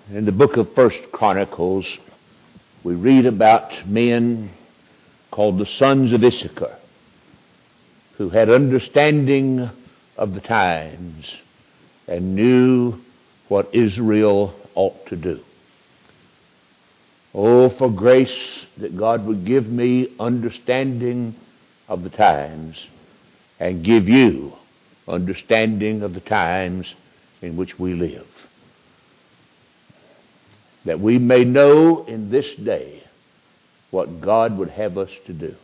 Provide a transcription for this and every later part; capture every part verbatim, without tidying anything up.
In the book of First Chronicles, we read about men called the sons of Issachar, who had understanding of the times and knew what Israel ought to do. Oh, for grace that God would give me understanding of the times and give you understanding of the times in which we live, that we may know in this day what God would have us to do.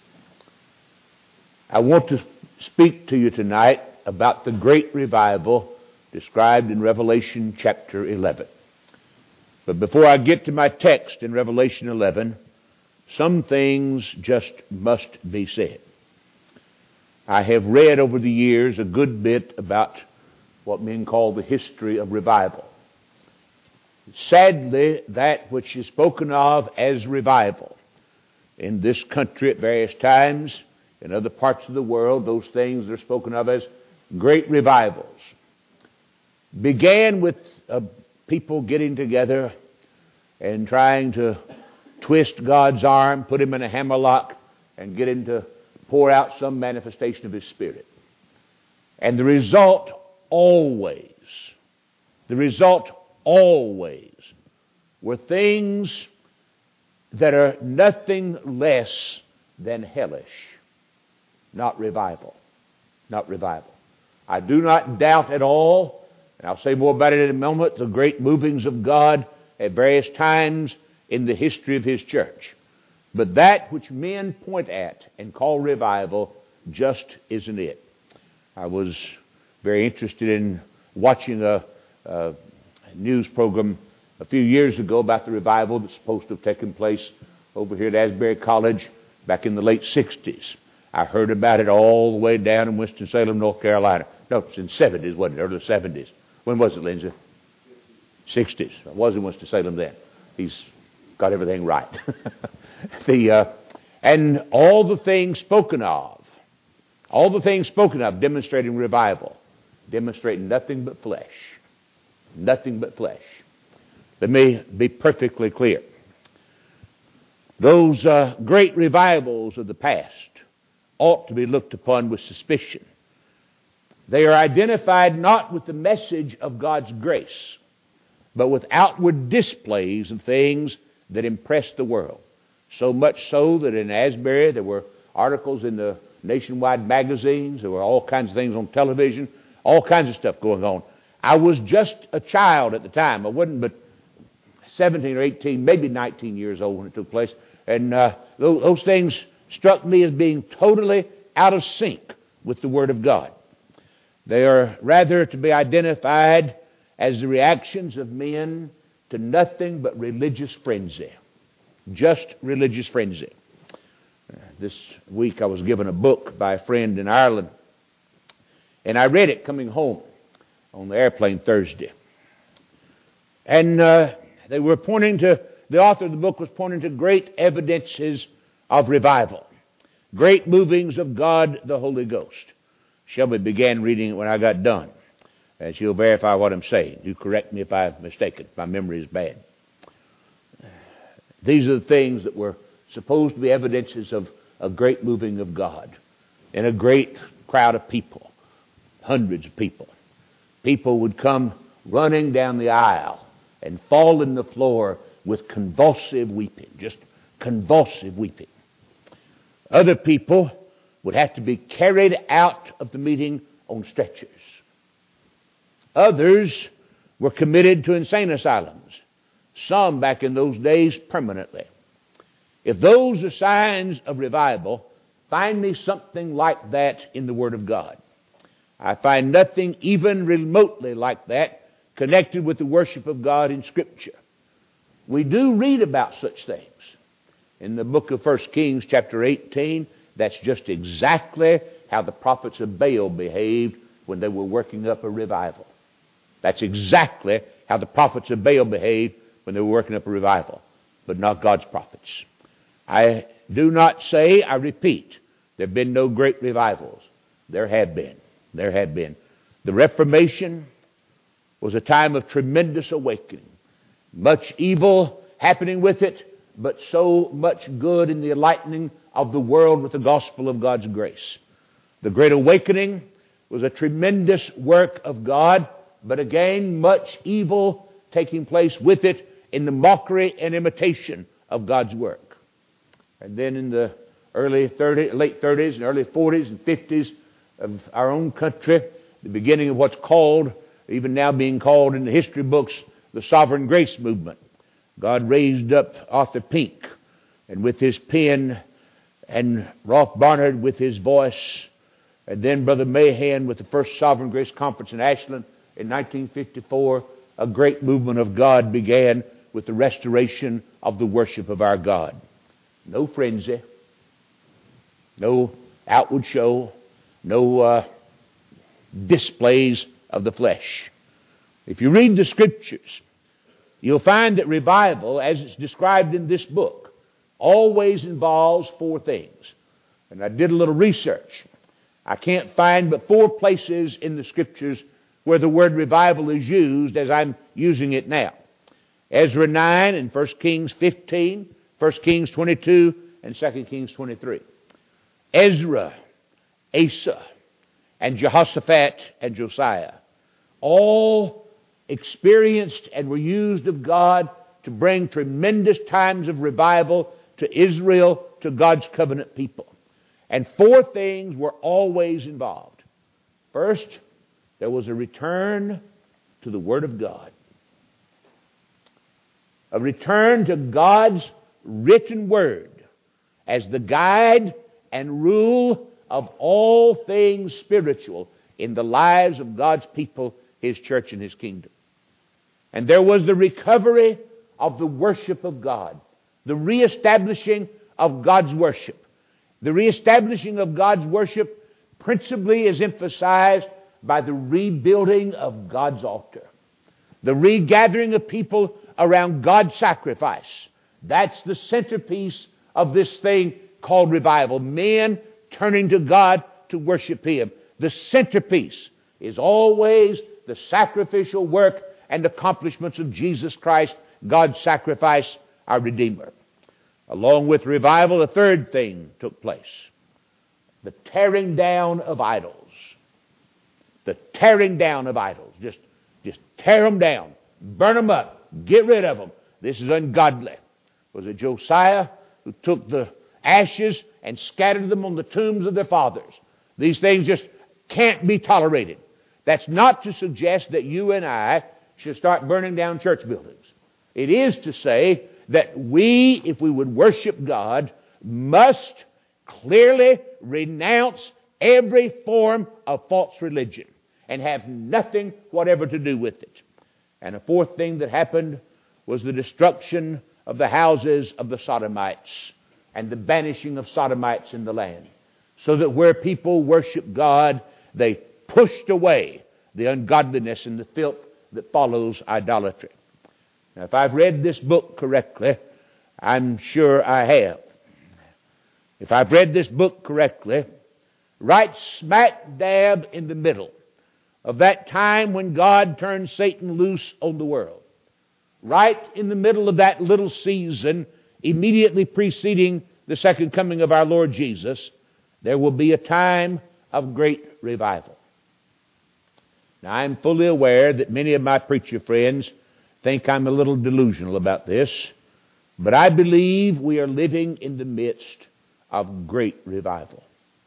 I want to speak to you tonight about the great revival described in Revelation chapter eleven. But before I get to my text in Revelation eleven, some things just must be said. I have read over the years a good bit about what men call the history of revival. Sadly, that which is spoken of as revival in this country at various times, in other parts of the world, those things that are spoken of as great revivals, began with uh, people getting together and trying to twist God's arm, put him in a hammerlock, and get him to pour out some manifestation of his Spirit. And the result always, the result always were things that are nothing less than hellish. Not revival. Not revival. I do not doubt at all, and I'll say more about it in a moment, the great movings of God at various times in the history of His church. But that which men point at and call revival just isn't it. I was very interested in watching a, a news program a few years ago about the revival that's supposed to have taken place over here at Asbury College back in the late sixties. I heard about it all the way down in Winston-Salem, North Carolina. No, it's in the seventies, wasn't it? Early seventies. When was it, Lindsay? sixties. I was in Winston-Salem then. He's got everything right. the uh, and all the things spoken of, all the things spoken of demonstrating revival, demonstrating nothing but flesh. Nothing but flesh. Let me be perfectly clear. Those uh, great revivals of the past ought to be looked upon with suspicion. They are identified not with the message of God's grace, but with outward displays of things that impress the world. So much so that in Asbury there were articles in the nationwide magazines, there were all kinds of things on television, all kinds of stuff going on. I was just a child at the time. I wasn't but seventeen or eighteen, maybe nineteen years old when it took place. And uh, those, those things struck me as being totally out of sync with the Word of God. They are rather to be identified as the reactions of men to nothing but religious frenzy. Just religious frenzy. Uh, this week I was given a book by a friend in Ireland, and I read it coming home on the airplane Thursday. And uh, they were pointing to, the author of the book was pointing to great evidences of revival. Great movings of God the Holy Ghost. Shelby began reading it when I got done. And she'll verify what I'm saying. You correct me if I'm mistaken. My memory is bad. These are the things that were supposed to be evidences of a great moving of God in a great crowd of people. Hundreds of people. People would come running down the aisle and fall on the floor with convulsive weeping, just convulsive weeping. Other people would have to be carried out of the meeting on stretchers. Others were committed to insane asylums, some back in those days permanently. If those are signs of revival, find me something like that in the Word of God. I find nothing even remotely like that connected with the worship of God in Scripture. We do read about such things. In the book of First Kings chapter eighteen, that's just exactly how the prophets of Baal behaved when they were working up a revival. That's exactly how the prophets of Baal behaved when they were working up a revival, but not God's prophets. I do not say, I repeat, there have been no great revivals. There have been. There have been. The Reformation was a time of tremendous awakening. Much evil happening with it, but so much good in the enlightening of the world with the gospel of God's grace. The Great Awakening was a tremendous work of God, but again, much evil taking place with it in the mockery and imitation of God's work. And then in the early thirties, late thirties and early forties and fifties of our own country, the beginning of what's called, even now being called in the history books, the Sovereign Grace Movement. God raised up Arthur Pink, and with his pen, and Rolf Barnard with his voice, and then Brother Mahan with the first Sovereign Grace Conference in Ashland in nineteen fifty-four, a great movement of God began with the restoration of the worship of our God. No frenzy, no outward show, no uh, displays of the flesh. If you read the Scriptures, you'll find that revival, as it's described in this book, always involves four things. And I did a little research. I can't find but four places in the Scriptures where the word revival is used as I'm using it now. Ezra nine and First Kings fifteen, First Kings twenty-two, and Second Kings twenty-three. Ezra, Asa, and Jehoshaphat and Josiah all experienced and were used of God to bring tremendous times of revival to Israel, to God's covenant people. And four things were always involved. First, there was a return to the Word of God. A return to God's written Word as the guide and rule of all things spiritual in the lives of God's people, His church, and His kingdom. And there was the recovery of the worship of God, the reestablishing of God's worship. The reestablishing of God's worship principally is emphasized by the rebuilding of God's altar, the regathering of people around God's sacrifice. That's the centerpiece of this thing called revival. Men turning to God to worship Him. The centerpiece is always the sacrificial work and accomplishments of Jesus Christ, God's sacrifice, our Redeemer. Along with revival, a third thing took place. The tearing down of idols. The tearing down of idols. Just, just tear them down. Burn them up. Get rid of them. This is ungodly. Was it Josiah who took the ashes and scattered them on the tombs of their fathers? These things just can't be tolerated. That's not to suggest that you and I should start burning down church buildings. It is to say that we, if we would worship God, must clearly renounce every form of false religion and have nothing whatever to do with it. And a fourth thing that happened was the destruction of the houses of the Sodomites and the banishing of Sodomites in the land, so that where people worship God, they pushed away the ungodliness and the filth that follows idolatry. Now, if I've read this book correctly, I'm sure I have. If I've read this book correctly, right smack dab in the middle of that time when God turned Satan loose on the world, right in the middle of that little season immediately preceding the second coming of our Lord Jesus, there will be a time of great revival. Now, I'm fully aware that many of my preacher friends think I'm a little delusional about this, but I believe we are living in the midst of great revival.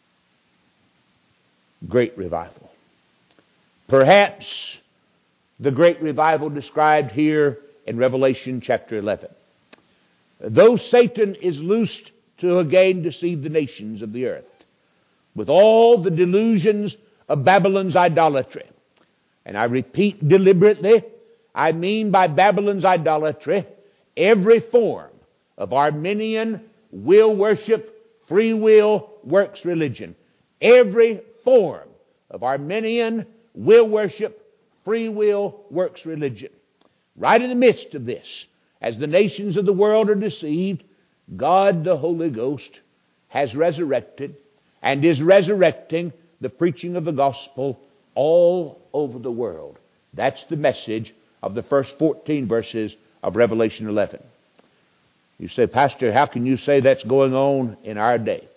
Great revival. Perhaps the great revival described here in Revelation chapter eleven. Though Satan is loosed to again deceive the nations of the earth with all the delusions of Babylon's idolatry, and I repeat deliberately, I mean by Babylon's idolatry every form of Arminian will worship, free will works religion. Every form of Arminian will worship, free will works religion. Right in the midst of this, as the nations of the world are deceived, God the Holy Ghost has resurrected and is resurrecting the preaching of the gospel all over the world. That's the message of the first fourteen verses of Revelation eleven. You say, Pastor, how can you say that's going on in our day?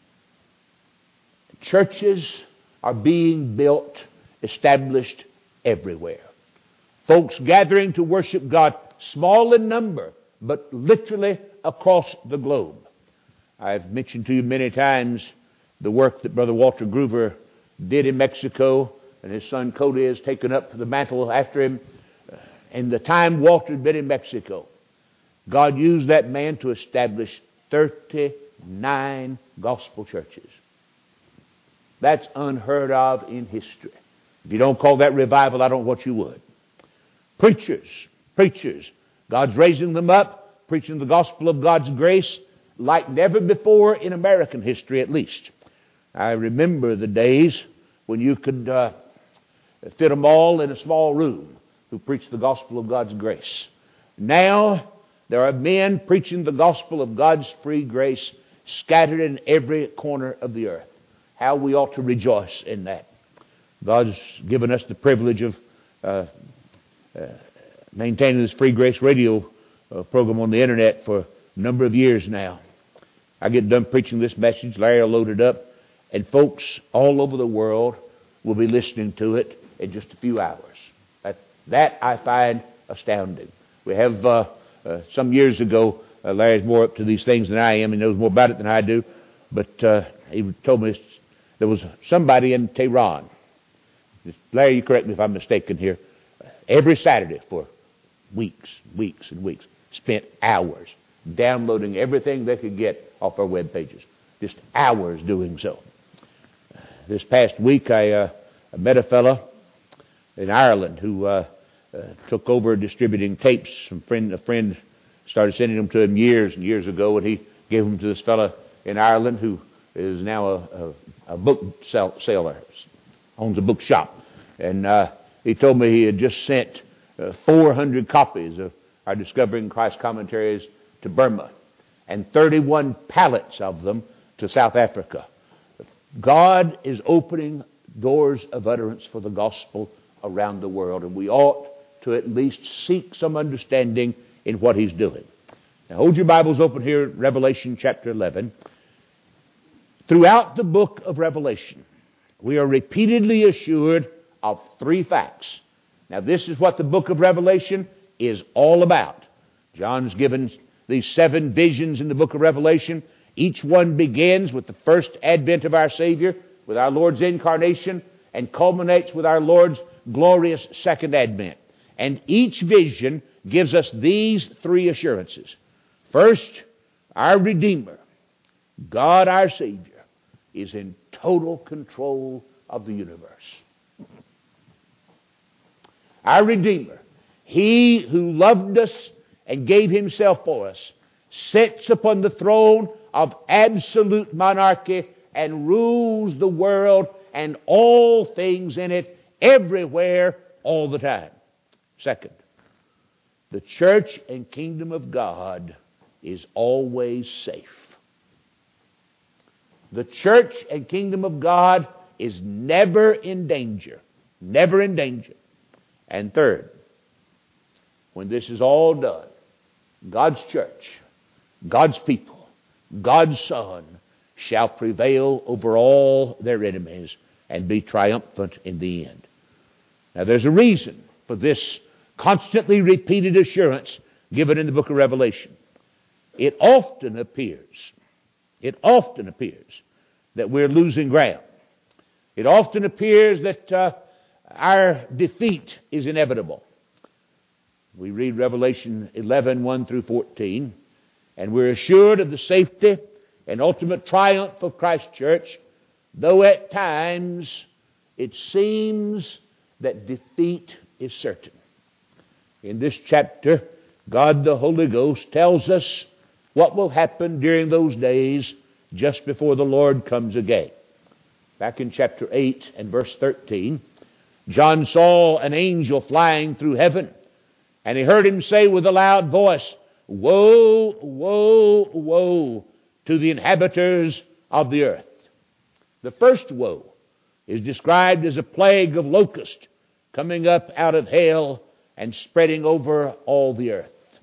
Churches are being built, established everywhere. Folks gathering to worship God, small in number, but literally across the globe. I've mentioned to you many times the work that Brother Walter Groover did in Mexico, and his son Cody has taken up the mantle after him. In the time Walter had been in Mexico, God used that man to establish thirty-nine gospel churches. That's unheard of in history. If you don't call that revival, I don't know what you would. Preachers, preachers. God's raising them up, preaching the gospel of God's grace like never before in American history, at least. I remember the days when you could uh, fit them all in a small room who preached the gospel of God's grace. Now, there are men preaching the gospel of God's free grace scattered in every corner of the earth. How we ought to rejoice in that. God's given us the privilege of uh, uh, maintaining this free grace radio uh, program on the internet for a number of years now. I get done preaching this message, Larry will load it up, and folks all over the world will be listening to it in just a few hours. That, that I find astounding. We have, uh, uh, some years ago, uh, Larry's more up to these things than I am. He knows more about it than I do. But uh, he told me there was somebody in Tehran. Larry, you correct me if I'm mistaken here. Every Saturday for weeks, weeks and weeks, spent hours downloading everything they could get off our web pages. Just hours doing so. This past week, I, uh, I met a fellow in Ireland who uh, uh, took over distributing tapes. Some friend, a friend started sending them to him years and years ago, and he gave them to this fellow in Ireland who is now a, a, a book sell, seller, owns a bookshop. And uh, he told me he had just sent uh, four hundred copies of our Discovering Christ commentaries to Burma and thirty-one pallets of them to South Africa. God is opening doors of utterance for the gospel around the world, and we ought to at least seek some understanding in what He's doing. Now hold your Bibles open here at Revelation chapter eleven. Throughout the book of Revelation, we are repeatedly assured of three facts. Now this is what the book of Revelation is all about. John's given these seven visions in the book of Revelation. Each one begins with the first advent of our Savior, with our Lord's incarnation, and culminates with our Lord's glorious second advent. And each vision gives us these three assurances. First, our Redeemer, God our Savior, is in total control of the universe. Our Redeemer, He who loved us and gave Himself for us, sits upon the throne of absolute monarchy and rules the world and all things in it, everywhere, all the time. Second, the church and kingdom of God is always safe. The church and kingdom of God is never in danger. Never in danger. And third, when this is all done, God's church, God's people, God's Son shall prevail over all their enemies and be triumphant in the end. Now there's a reason for this constantly repeated assurance given in the book of Revelation. It often appears, it often appears that we're losing ground. It often appears that uh, our defeat is inevitable. We read Revelation eleven, one through fourteen, and we're assured of the safety and ultimate triumph of Christ's church, though at times it seems that defeat is certain. In this chapter, God the Holy Ghost tells us what will happen during those days just before the Lord comes again. Back in chapter eight and verse thirteen, John saw an angel flying through heaven, and he heard him say with a loud voice, "Woe, woe, woe to the inhabitants of the earth." The first woe is described as a plague of locusts coming up out of hell and spreading over all the earth.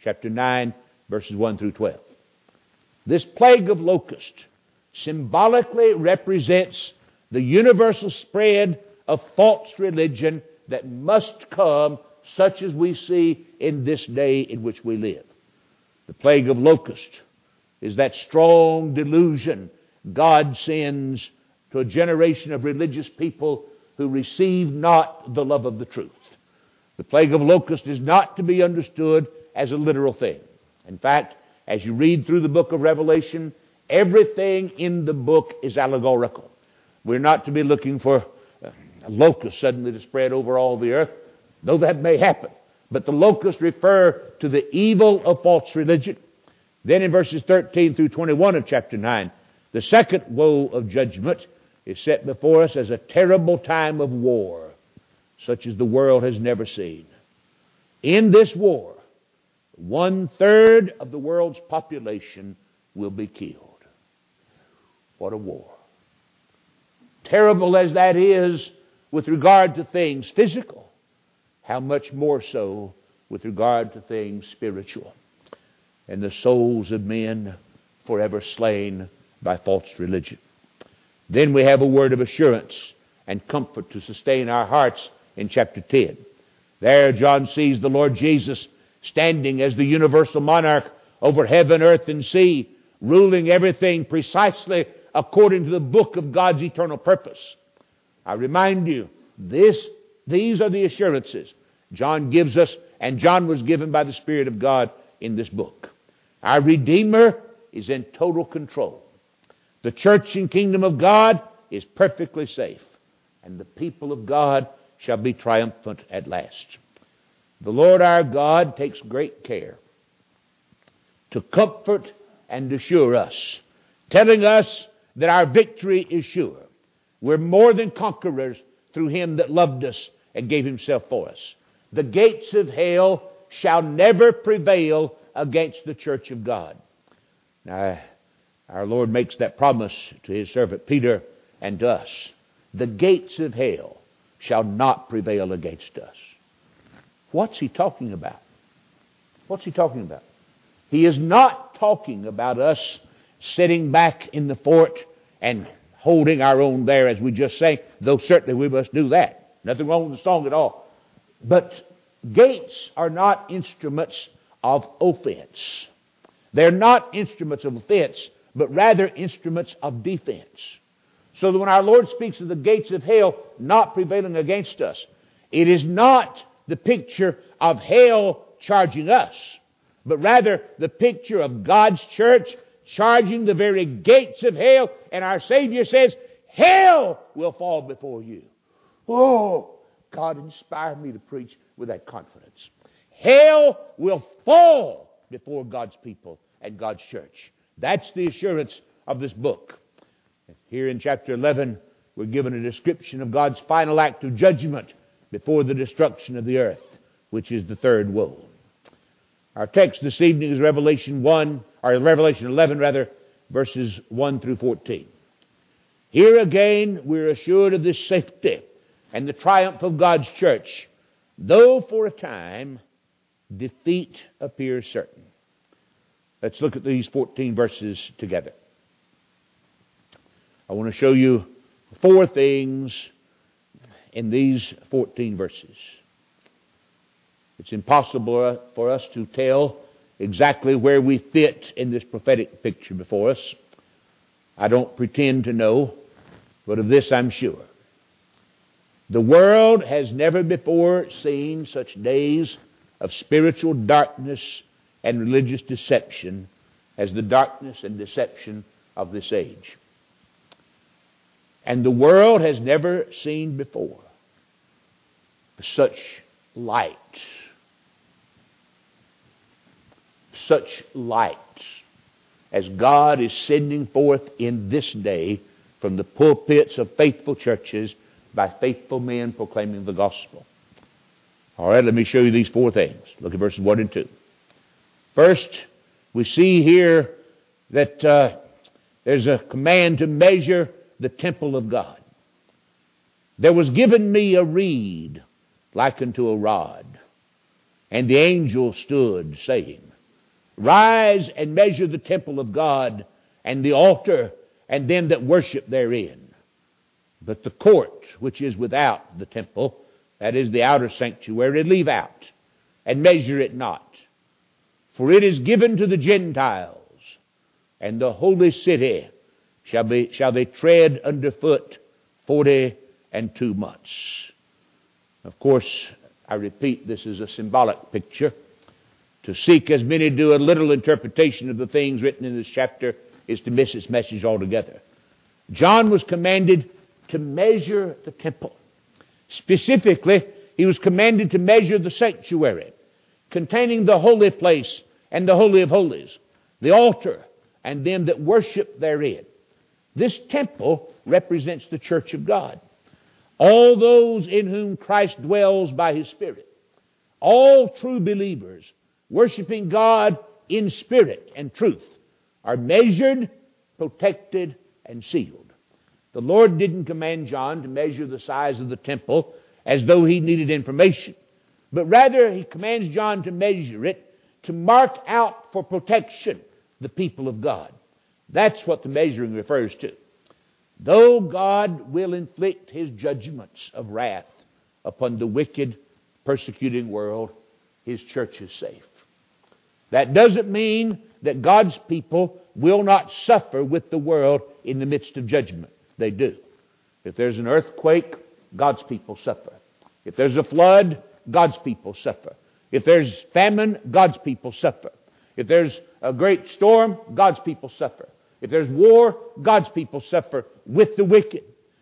chapter nine, verses one through twelve. This plague of locusts symbolically represents the universal spread of false religion that must come, such as we see in this day in which we live. The plague of locusts is that strong delusion God sends to a generation of religious people who receive not the love of the truth. The plague of locusts is not to be understood as a literal thing. In fact, as you read through the book of Revelation, everything in the book is allegorical. We're not to be looking for a locust suddenly to spread over all the earth, though that may happen. But the locusts refer to the evil of false religion. Then in verses thirteen through twenty-one of chapter nine, the second woe of judgment is set before us as a terrible time of war, such as the world has never seen. In this war, one-third of the world's population will be killed. What a war. Terrible as that is with regard to things physical, how much more so with regard to things spiritual, and the souls of men forever slain by false religion. Then we have a word of assurance and comfort to sustain our hearts in chapter ten. There John sees the Lord Jesus standing as the universal monarch over heaven, earth, and sea, ruling everything precisely according to the book of God's eternal purpose. I remind you, this, these are the assurances John gives us, and John was given by the Spirit of God in this book. Our Redeemer is in total control. The church and kingdom of God is perfectly safe, and the people of God shall be triumphant at last. The Lord our God takes great care to comfort and assure us, telling us that our victory is sure. We're more than conquerors through Him that loved us and gave Himself for us. The gates of hell shall never prevail against the church of God. Now, our Lord makes that promise to His servant Peter and to us. The gates of hell shall not prevail against us. What's He talking about? What's He talking about? He is not talking about us sitting back in the fort and holding our own there, as we just sang, though certainly we must do that. Nothing wrong with the song at all. But gates are not instruments of offense. They're not instruments of offense, but rather instruments of defense. So that when our Lord speaks of the gates of hell not prevailing against us, it is not the picture of hell charging us, but rather the picture of God's church charging the very gates of hell. And our Savior says, hell will fall before you. Oh, God inspired me to preach with that confidence. Hell will fall before God's people and God's church. That's the assurance of this book. Here in chapter eleven, we're given a description of God's final act of judgment before the destruction of the earth, which is the third woe. Our text this evening is Revelation one, or Revelation eleven rather, verses one through fourteen. Here again, we're assured of this safety and the triumph of God's church, though for a time defeat appears certain. Let's look at these fourteen verses together. I want to show you four things in these fourteen verses. It's impossible for us to tell exactly where we fit in this prophetic picture before us. I don't pretend to know, but of this I'm sure. The world has never before seen such days of spiritual darkness and religious deception as the darkness and deception of this age. And the world has never seen before such light, such light as God is sending forth in this day from the pulpits of faithful churches by faithful men proclaiming the gospel. All right, let me show you these four things. Look at verses one and two. First, we see here that uh, there's a command to measure the temple of God. There was given me a reed like unto a rod, and the angel stood, saying, Rise and measure the temple of God and the altar and them that worship therein. But the court which is without the temple, that is the outer sanctuary, leave out, and measure it not. For it is given to the Gentiles, and the holy city shall be shall they tread underfoot forty and two months. Of course, I repeat, this is a symbolic picture. To seek, as many do, a literal interpretation of the things written in this chapter is to miss its message altogether. John was commanded to measure the temple. Specifically, he was commanded to measure the sanctuary, containing the holy place and the Holy of Holies, the altar, and them that worship therein. This temple represents the church of God. All those in whom Christ dwells by His Spirit. All true believers worshiping God in spirit and truth are measured, protected, and sealed. The Lord didn't command John to measure the size of the temple as though he needed information, but rather He commands John to measure it to mark out for protection the people of God. That's what the measuring refers to. Though God will inflict His judgments of wrath upon the wicked, persecuting world, His church is safe. That doesn't mean that God's people will not suffer with the world in the midst of judgment. They do. If there's an earthquake, God's people suffer. If there's a flood, God's people suffer. If there's famine, God's people suffer. If there's a great storm, God's people suffer. If there's war, God's people suffer with the wicked.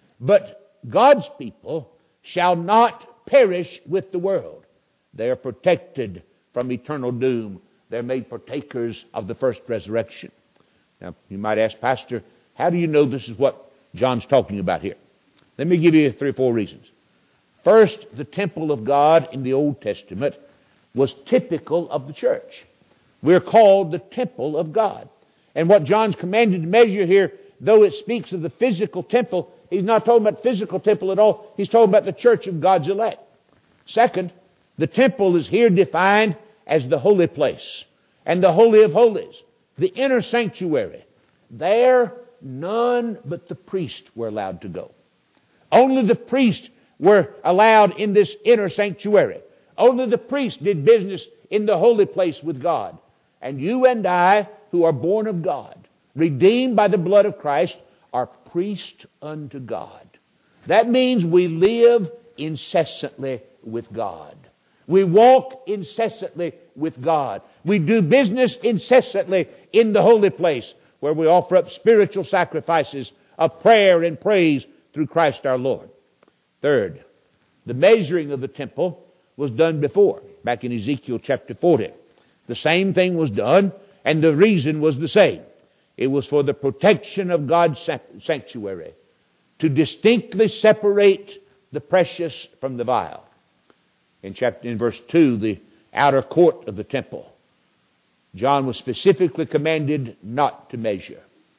But God's people shall not perish with the world. They are protected from eternal doom. They're made partakers of the first resurrection. Now, you might ask, Pastor, how do you know this is what John's talking about here? Let me give you three or four reasons. First, the temple of God in the Old Testament was typical of the church. We're called the temple of God. And what John's commanded to measure here, though it speaks of the physical temple, he's not talking about physical temple at all. He's talking about the church of God's elect. Second, the temple is here defined as the holy place and the Holy of Holies, the inner sanctuary. There, none but the priests were allowed to go. Only the priests were allowed in this inner sanctuary. Only the priests did business in the holy place with God. And you and I, who are born of God, redeemed by the blood of Christ, are priests unto God. That means we live incessantly with God. We walk incessantly with God. We do business incessantly in the holy place, where we offer up spiritual sacrifices of prayer and praise through Christ our Lord. Third, the measuring of the temple was done before, back in Ezekiel chapter forty. The same thing was done, and the reason was the same. It was for the protection of God's sanctuary, to distinctly separate the precious from the vile. In chapter, in verse two, the outer court of the temple, John was specifically commanded not to measure.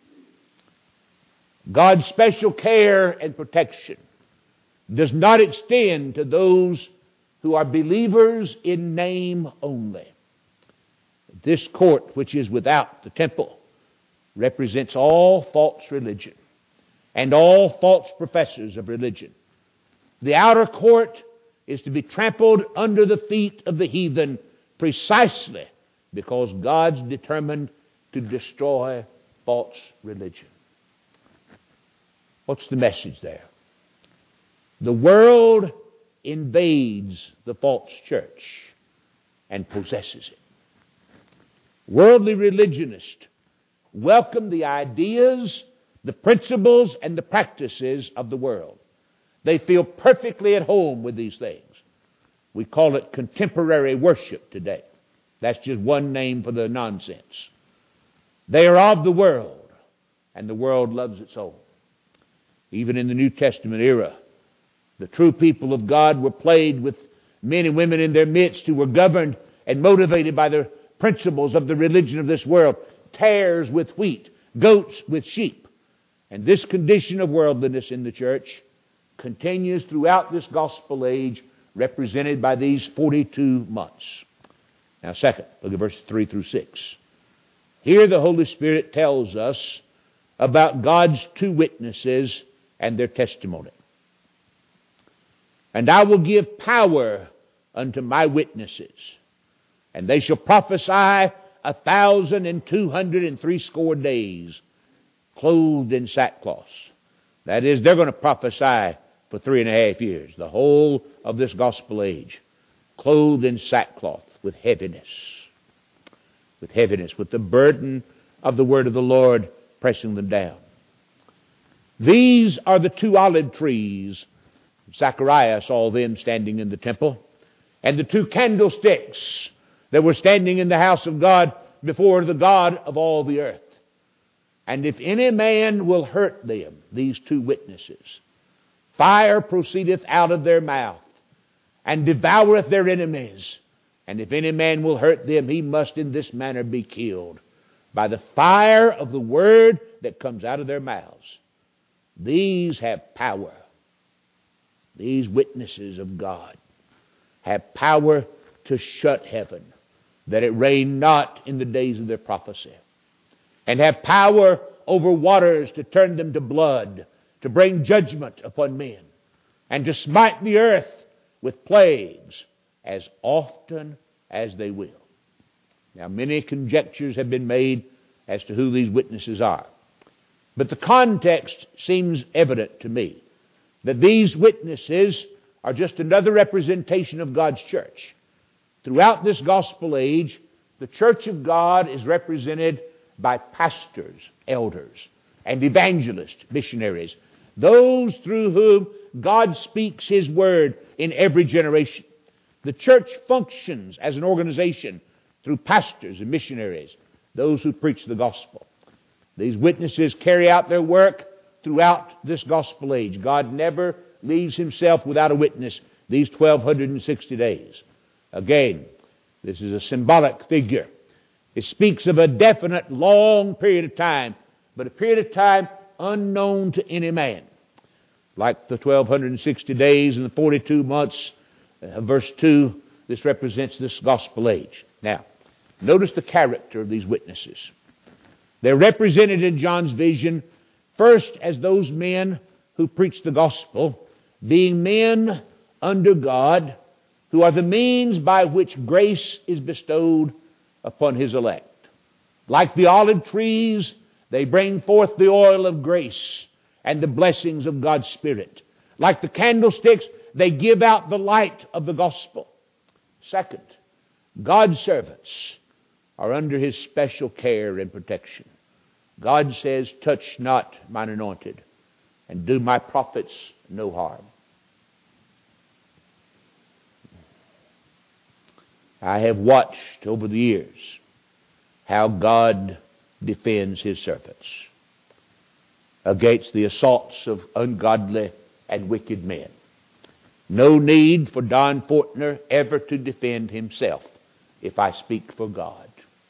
God's special care and protection does not extend to those who are believers in name only. This court, which is without the temple, represents all false religion and all false professors of religion. The outer court is to be trampled under the feet of the heathen precisely because God's determined to destroy false religion. What's the message there? The world invades the false church and possesses it. Worldly religionists welcome the ideas, the principles, and the practices of the world. They feel perfectly at home with these things. We call it contemporary worship today. That's just one name for the nonsense. They are of the world, and the world loves its own. Even in the New Testament era, the true people of God were plagued with men and women in their midst who were governed and motivated by the principles of the religion of this world. Tares with wheat, goats with sheep. And this condition of worldliness in the church continues throughout this gospel age, represented by these forty-two months. Now, second, look at verses three through six. Here the Holy Spirit tells us about God's two witnesses and their testimony. And I will give power unto my witnesses, and they shall prophesy a thousand and two hundred and threescore days, clothed in sackcloth. That is, they're going to prophesy for three and a half years, the whole of this gospel age, clothed in sackcloth with heaviness, with heaviness, with the burden of the word of the Lord pressing them down. These are the two olive trees. Zechariah saw them standing in the temple, and the two candlesticks that were standing in the house of God before the God of all the earth. And if any man will hurt them, these two witnesses, fire proceedeth out of their mouth, and devoureth their enemies. And if any man will hurt them, he must in this manner be killed, by the fire of the word that comes out of their mouths. These have power. These witnesses of God have power to shut heaven, that it rain not in the days of their prophecy, and have power over waters to turn them to blood, to bring judgment upon men, and to smite the earth with plagues as often as they will. Now, many conjectures have been made as to who these witnesses are, but the context seems evident to me that these witnesses are just another representation of God's church. Throughout this gospel age, the church of God is represented by pastors, elders, and evangelists, missionaries, those through whom God speaks His word in every generation. The church functions as an organization through pastors and missionaries, those who preach the gospel. These witnesses carry out their work throughout this gospel age. God never leaves Himself without a witness these twelve sixty days. Again, this is a symbolic figure. It speaks of a definite long period of time, but a period of time unknown to any man. Like the twelve sixty days and the forty-two months, uh, verse two, this represents this gospel age. Now, notice the character of these witnesses. They're represented in John's vision first as those men who preach the gospel, being men under God, who are the means by which grace is bestowed upon His elect. Like the olive trees, they bring forth the oil of grace and the blessings of God's Spirit. Like the candlesticks, they give out the light of the gospel. Second, God's servants are under His special care and protection. God says, touch not mine anointed, and do my prophets no harm. I have watched over the years how God defends His servants against the assaults of ungodly and wicked men. No need for Don Fortner ever to defend himself if I speak for God.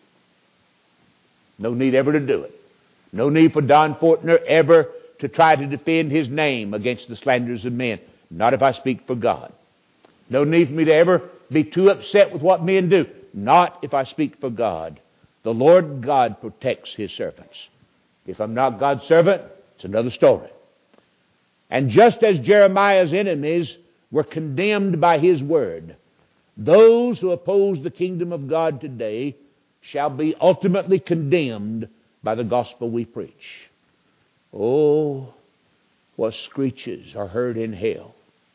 No need ever to do it. No need for Don Fortner ever to try to defend his name against the slanders of men. Not if I speak for God. No need for me to ever be too upset with what men do. Not if I speak for God. The Lord God protects His servants. If I'm not God's servant, it's another story. And just as Jeremiah's enemies were condemned by his word, those who oppose the kingdom of God today shall be ultimately condemned by the gospel we preach. Oh, what screeches are heard in hell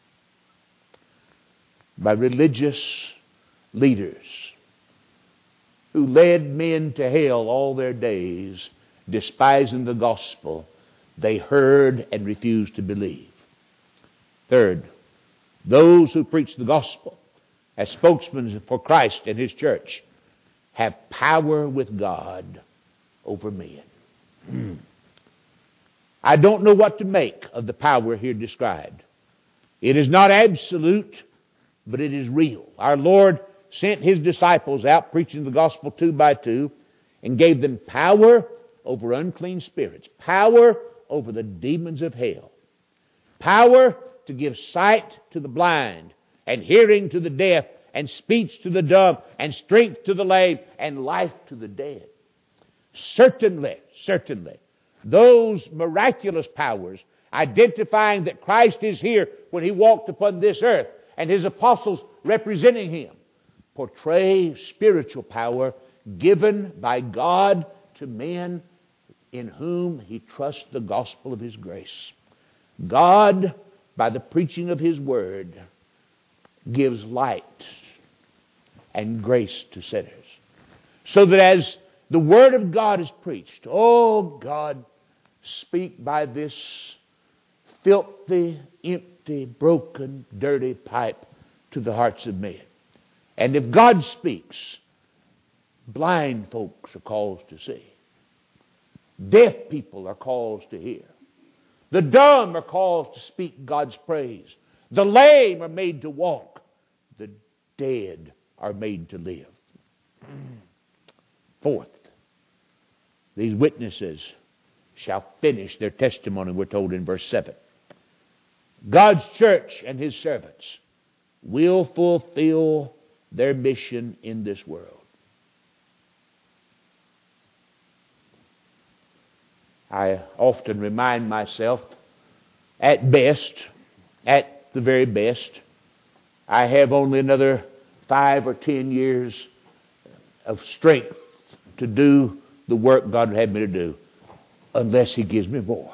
by religious leaders who led men to hell all their days, despising the gospel they heard and refused to believe. Third, those who preach the gospel as spokesmen for Christ and His church have power with God over men. Hmm. I don't know what to make of the power here described. It is not absolute, but it is real. Our Lord sent His disciples out preaching the gospel two by two and gave them power over unclean spirits, power over the demons of hell, power to give sight to the blind and hearing to the deaf and speech to the dumb and strength to the lame and life to the dead. Certainly, certainly, those miraculous powers identifying that Christ is here when He walked upon this earth, and His apostles representing Him, portray spiritual power given by God to men in whom He trusts the gospel of His grace. God, by the preaching of His Word, gives light and grace to sinners. So that as the Word of God is preached, oh God, speak by this filthy, empty, broken, dirty pipe to the hearts of men. And if God speaks, blind folks are caused to see. Deaf people are caused to hear. The dumb are caused to speak God's praise. The lame are made to walk. The dead are made to live. Fourth, these witnesses shall finish their testimony, we're told in verse seven. God's church and His servants will fulfill their mission in this world. I often remind myself, at best, at the very best, I have only another five or ten years of strength to do the work God would have me to do, unless He gives me more.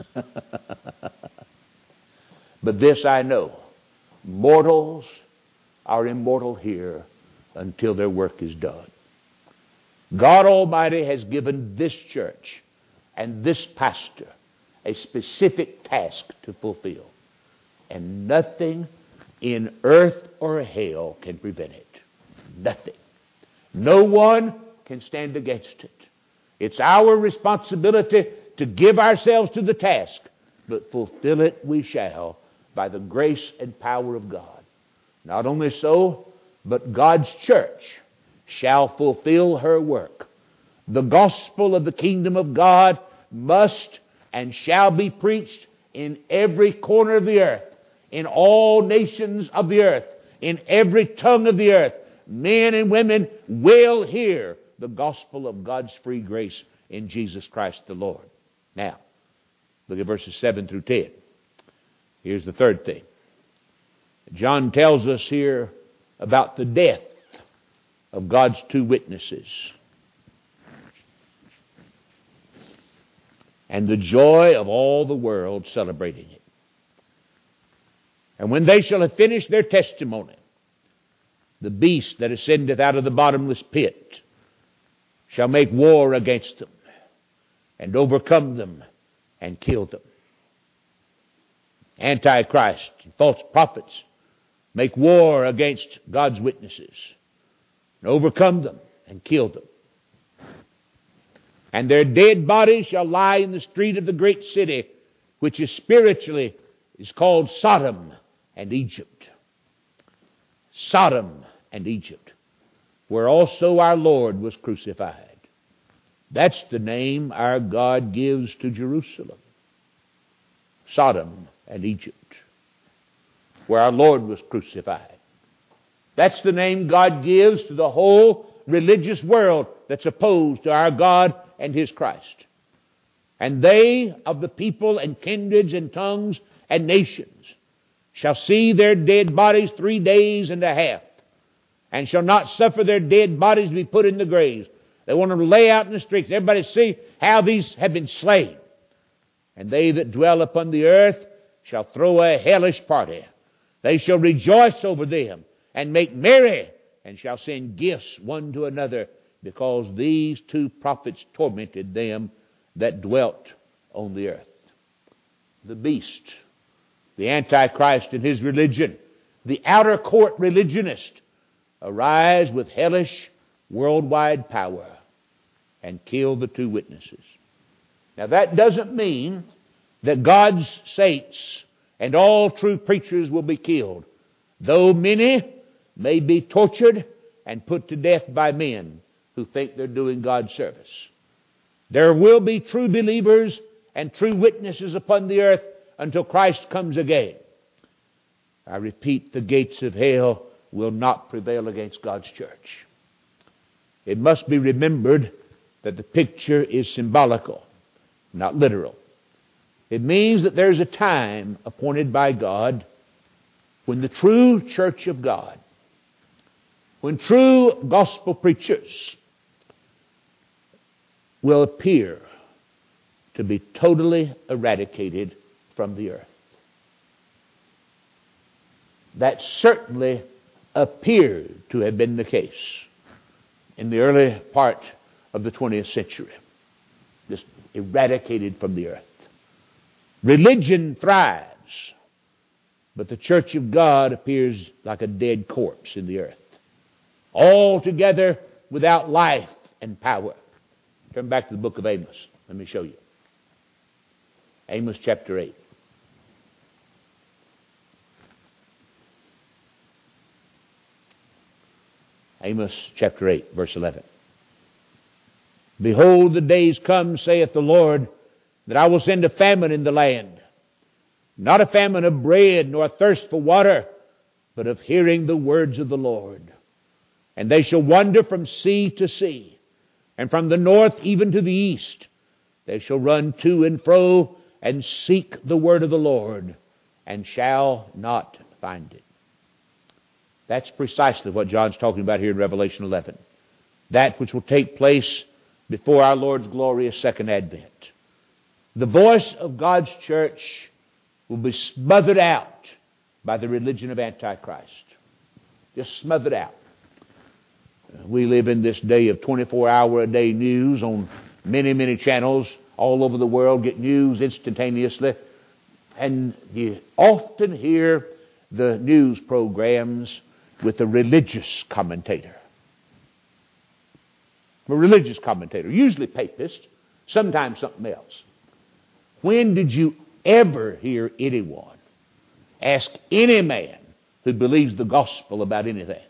But this I know, mortals are immortal here until their work is done. God Almighty has given this church and this pastor a specific task to fulfill, and nothing in earth or hell can prevent it. Nothing. No one can stand against it. It's our responsibility to give ourselves to the task, but fulfill it we shall by the grace and power of God. Not only so, but God's church shall fulfill her work. The gospel of the kingdom of God must and shall be preached in every corner of the earth, in all nations of the earth, in every tongue of the earth. Men and women will hear the gospel of God's free grace in Jesus Christ the Lord. Now, look at verses seven through ten. Here's the third thing. John tells us here about the death of God's two witnesses and the joy of all the world celebrating it. And when they shall have finished their testimony, the beast that ascendeth out of the bottomless pit shall make war against them and overcome them and kill them. Antichrist and false prophets make war against God's witnesses and overcome them and kill them. And their dead bodies shall lie in the street of the great city, which is spiritually is called Sodom and Egypt. Sodom and Egypt, where also our Lord was crucified. That's the name our God gives to Jerusalem. Sodom and Egypt, where our Lord was crucified. That's the name God gives to the whole religious world that's opposed to our God and His Christ. And they of the people and kindreds and tongues and nations shall see their dead bodies three days and a half, and shall not suffer their dead bodies to be put in the graves. They want them to lay out in the streets. Everybody see how these have been slain. And they that dwell upon the earth shall throw a hellish party. They shall rejoice over them and make merry, and shall send gifts one to another, because these two prophets tormented them that dwelt on the earth. The beast, the Antichrist and his religion, the outer court religionist, arise with hellish worldwide power and kill the two witnesses. Now that doesn't mean that God's saints and all true preachers will be killed, though many may be tortured and put to death by men who think they're doing God's service. There will be true believers and true witnesses upon the earth until Christ comes again. I repeat, the gates of hell will not prevail against God's church. It must be remembered that the picture is symbolical, not literal. It means that there's a time appointed by God when the true church of God, when true gospel preachers will appear to be totally eradicated from the earth. That certainly appeared to have been the case in the early part of the twentieth century. Just eradicated from the earth. Religion thrives, but the church of God appears like a dead corpse in the earth, altogether without life and power. Turn back to the book of Amos. Let me show you. Amos chapter eight. Amos chapter eight, verse eleven. Behold, the days come, saith the Lord, that I will send a famine in the land, not a famine of bread, nor a thirst for water, but of hearing the words of the Lord. And they shall wander from sea to sea, and from the north even to the east. They shall run to and fro, and seek the word of the Lord, and shall not find it. That's precisely what John's talking about here in Revelation eleven. That which will take place before our Lord's glorious second advent. The voice of God's church will be smothered out by the religion of Antichrist. Just smothered out. We live in this day of twenty-four hour a day news on many, many channels all over the world, get news instantaneously. And you often hear the news programs with a religious commentator. A religious commentator, usually papist, sometimes something else. When did you ever hear anyone ask any man who believes the gospel about anything?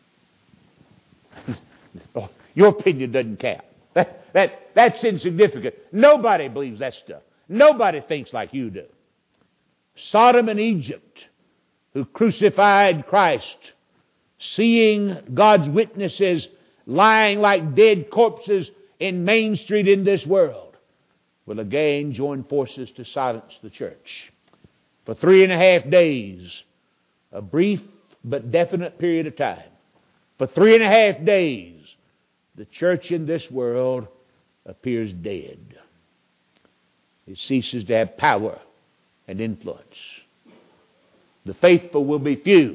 Your opinion doesn't count. That, that, that's insignificant. Nobody believes that stuff. Nobody thinks like you do. Sodom and Egypt, who crucified Christ, seeing God's witnesses lying like dead corpses in Main Street in this world, will again join forces to silence the church. For three and a half days, a brief but definite period of time, for three and a half days, the church in this world appears dead. It ceases to have power and influence. The faithful will be few.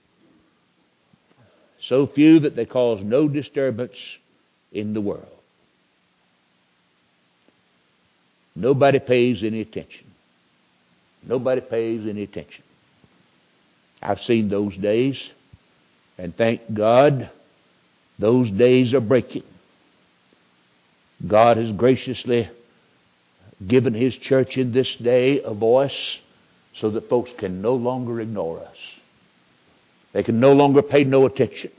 So few that they cause no disturbance in the world. Nobody pays any attention. Nobody pays any attention. I've seen those days, and thank God, those days are breaking. God has graciously given His church in this day a voice so that folks can no longer ignore us. They can no longer pay no attention.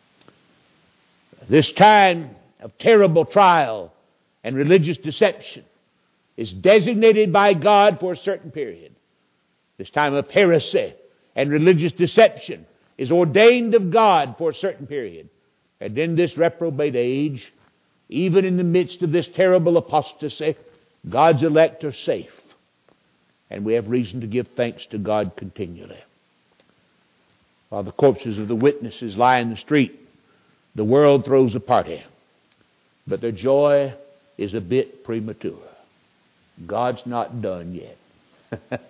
This time of terrible trial and religious deception is designated by God for a certain period. This time of heresy and religious deception is ordained of God for a certain period. And in this reprobate age, even in the midst of this terrible apostasy, God's elect are safe. And we have reason to give thanks to God continually. While the corpses of the witnesses lie in the street, the world throws a party. But their joy is a bit premature. God's not done yet.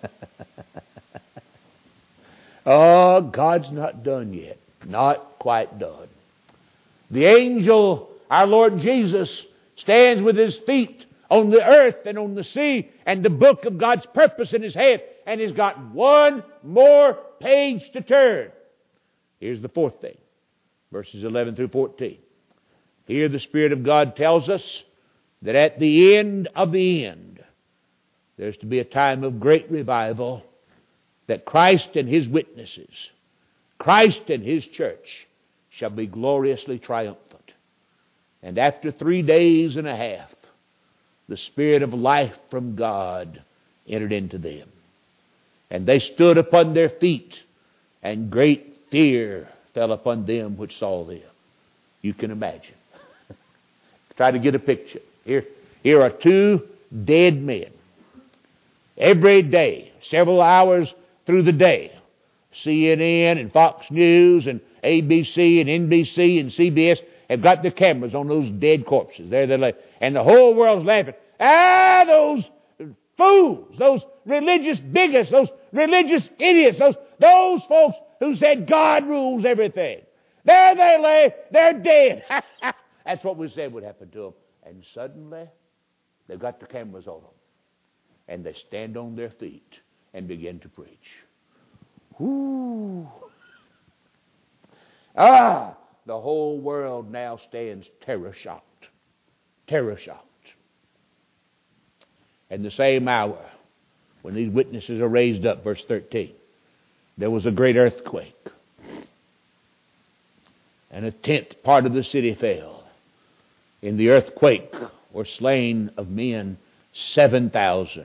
Oh, God's not done yet. Not quite done. The angel, our Lord Jesus, stands with His feet on the earth and on the sea and the book of God's purpose in His hand, and He's got one more page to turn. Here's the fourth thing, verses eleven through fourteen. Here the Spirit of God tells us that at the end of the end, there's to be a time of great revival, that Christ and His witnesses, Christ and His church, shall be gloriously triumphant. And after three days and a half, the Spirit of life from God entered into them. And they stood upon their feet, and great fear fell upon them which saw them. You can imagine. Try to get a picture. Here, here are two dead men. Every day, several hours through the day, C N N and Fox News and A B C and N B C and C B S have got their cameras on those dead corpses. There they lay. And the whole world's laughing. Ah, those fools, those religious bigots, those religious idiots, those, those folks who said God rules everything. There they lay, they're dead. That's what we said would happen to them. And suddenly, they've got the cameras on them. And they stand on their feet and begin to preach. Whoo! Ah! The whole world now stands terror-shocked. Terror-shocked. And the same hour, when these witnesses are raised up, verse thirteen, there was a great earthquake. And a tenth part of the city fell. In the earthquake were slain of men seven thousand.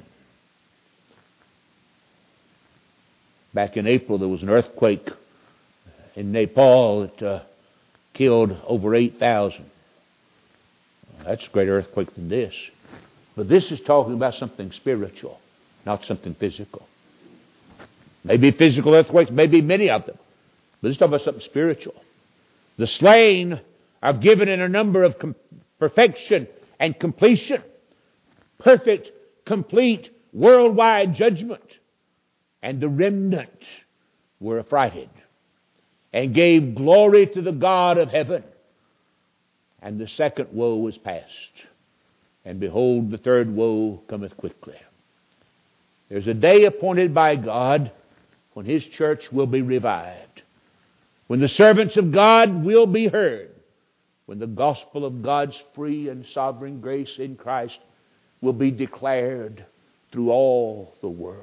Back in April, there was an earthquake in Nepal that uh, killed over eight thousand. That's a greater earthquake than this. But this is talking about something spiritual, not something physical. Maybe physical earthquakes, maybe many of them. But it's talking about something spiritual. The slain are given in a number of com- perfection and completion. Perfect, complete, worldwide judgment. And the remnant were affrighted and gave glory to the God of heaven. And the second woe was past. And behold, the third woe cometh quickly. There's a day appointed by God when His church will be revived. When the servants of God will be heard. When the gospel of God's free and sovereign grace in Christ will be declared through all the world.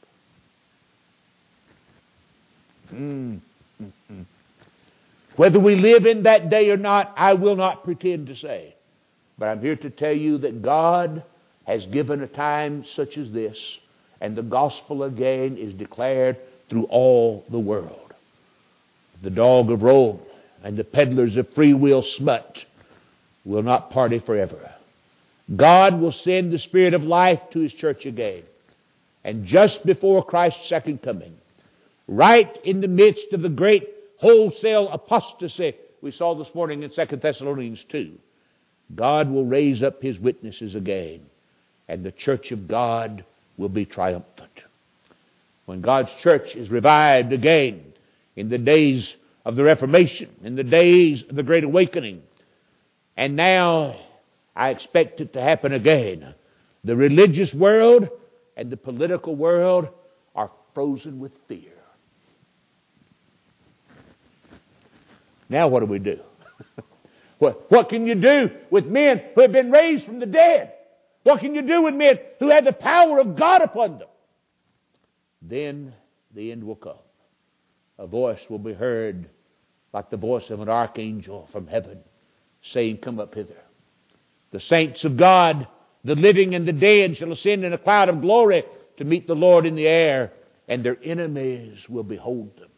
Mm. Mm-hmm. Whether we live in that day or not, I will not pretend to say. But I'm here to tell you that God has given a time such as this, and the gospel again is declared through all the world. The dog of Rome and the peddlers of free will smut will not party forever. God will send the Spirit of life to His church again. And just before Christ's second coming, right in the midst of the great wholesale apostasy we saw this morning in Second Thessalonians two, God will raise up His witnesses again, and the church of God will be triumphant. When God's church is revived again in the days of the Reformation, in the days of the Great Awakening, and now I expect it to happen again, the religious world and the political world are frozen with fear. Now what do we do? What, what can you do with men who have been raised from the dead? What can you do with men who have the power of God upon them? Then the end will come. A voice will be heard like the voice of an archangel from heaven saying, "Come up hither." The saints of God, the living and the dead, shall ascend in a cloud of glory to meet the Lord in the air, and their enemies will behold them.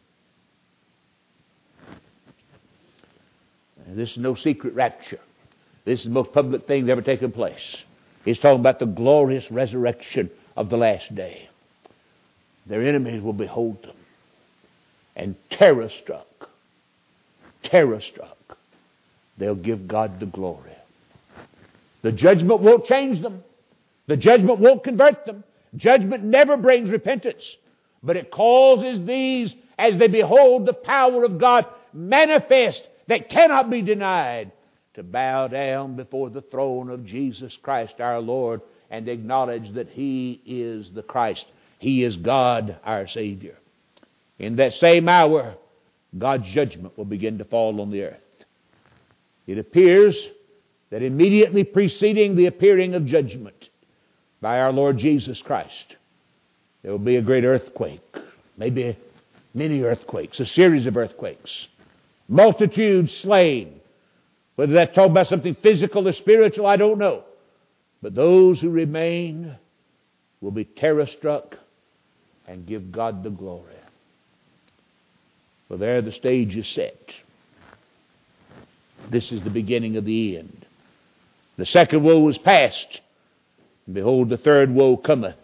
And this is no secret rapture. This is the most public thing that's ever taken place. He's talking about the glorious resurrection of the last day. Their enemies will behold them. And terror-struck, terror-struck, they'll give God the glory. The judgment won't change them. The judgment won't convert them. Judgment never brings repentance. But it causes these, as they behold the power of God manifest that cannot be denied, to bow down before the throne of Jesus Christ our Lord and acknowledge that He is the Christ. He is God our Savior. In that same hour, God's judgment will begin to fall on the earth. It appears that immediately preceding the appearing of judgment by our Lord Jesus Christ, there will be a great earthquake, maybe many earthquakes, a series of earthquakes, multitudes slain. Whether that's talking about something physical or spiritual, I don't know. But those who remain will be terror-struck and give God the glory. For there the stage is set. This is the beginning of the end. The second woe is past. And behold, the third woe cometh.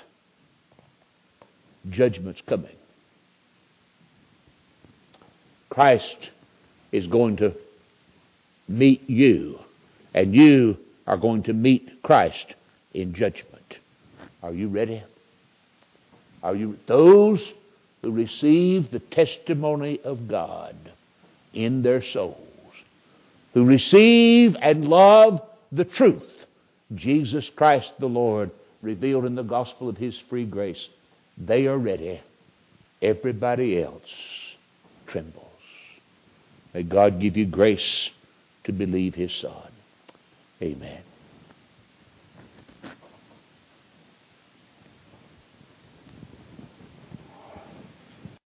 Judgment's coming. Christ is going to meet you, and you are going to meet Christ in judgment. Are you ready? Are you those who receive the testimony of God in their souls, who receive and love the truth, Jesus Christ the Lord, revealed in the gospel of His free grace? They are ready. Everybody else trembles. May God give you grace to believe His Son. Amen.